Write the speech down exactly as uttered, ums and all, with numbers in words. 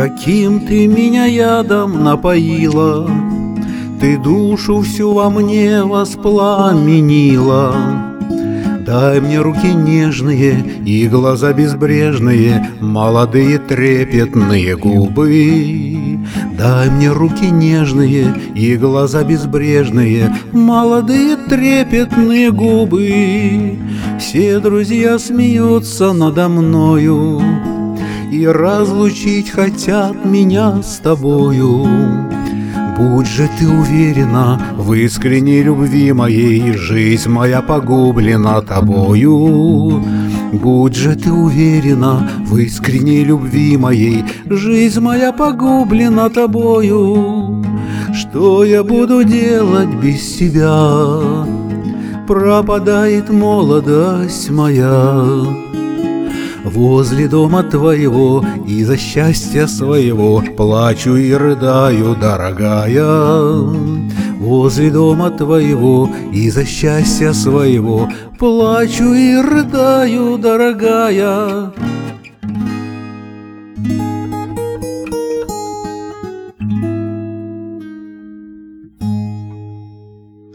Каким ты меня ядом напоила, ты душу всю во мне воспламенила. Дай мне руки нежные и глаза безбрежные, молодые трепетные губы. Дай мне руки нежные и глаза безбрежные, молодые трепетные губы. Все друзья смеются надо мною и разлучить хотят меня с тобою. Будь же ты уверена в искренней любви моей, жизнь моя погублена тобою. Будь же ты уверена в искренней любви моей, жизнь моя погублена тобою. Что я буду делать без тебя? Пропадает молодость моя. Возле дома твоего из-за счастья своего плачу и рыдаю, дорогая. Возле дома твоего из-за счастья своего плачу и рыдаю, дорогая.